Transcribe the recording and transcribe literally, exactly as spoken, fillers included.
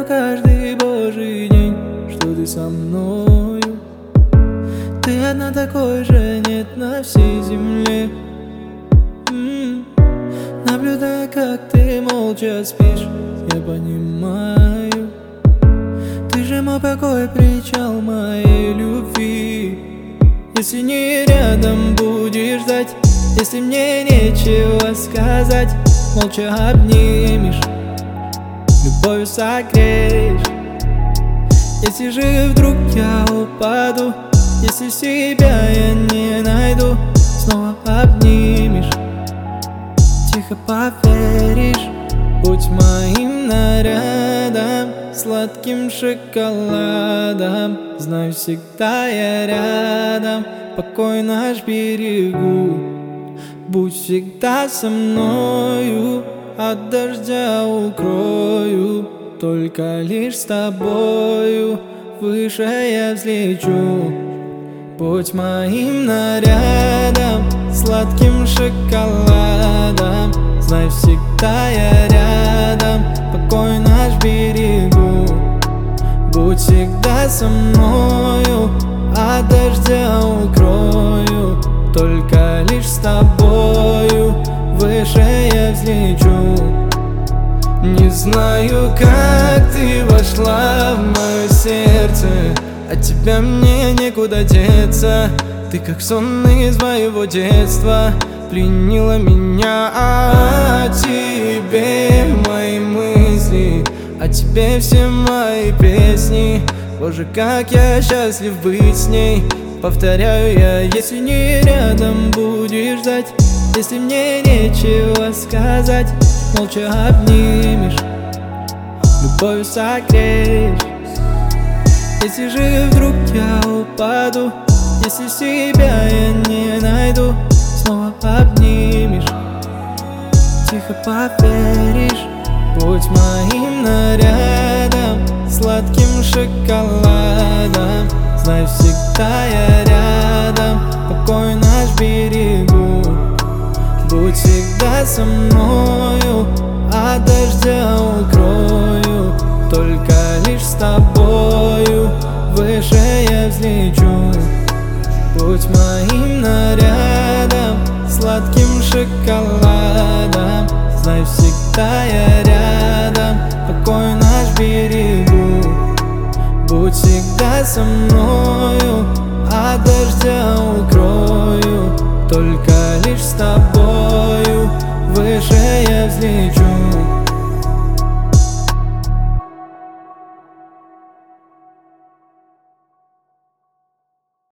каждый божий день, что ты со мною. Ты одна, такой же нет на всей земле. М-м. Наблюдая, как ты молча спишь, я понимаю, ты же мой покой, причал моей любви. Если не рядом будешь ждать, если мне нечего сказать, молча обнимешь, любовью согреешь. Если же вдруг я упаду, если себя я не найду, снова обнимешь, тихо поверишь. Будь моим нарядом, сладким шоколадом, знаю, всегда я рядом, покой наш берегу. Будь всегда со мною, от дождя укрою, только лишь с тобою выше я взлечу. Будь моим нарядом, сладким шоколадом, знай, всегда я рядом, покой наш берегу. Будь всегда со мною, от дождя укрою, только лишь с тобою выше я взлечу. Не знаю, как ты вошла в мое сердце, от тебя мне некуда деться. Ты как сон из моего детства, пленила меня. О тебе мои мысли, о тебе все мои песни. Боже, как я счастлив быть с ней. Повторяю я, если не рядом будешь ждать, если мне нечего сказать, молча обнимешь, любовью согреешь. Если же вдруг я упаду, если себя я не найду, снова обнимешь, тихо поверишь. Будь моим нарядом, сладким шоколадом, знай, всегда я рядом, покой наш берегу. Будь всегда со мною, от дождя укрою, только лишь с тобою выше я взлечу. Будь моим нарядом, сладким шоколадом, знай, всегда я рядом, покой наш берегу. Будь всегда со мною, от дождя укрою, только лишь с тобою выше я взлечу.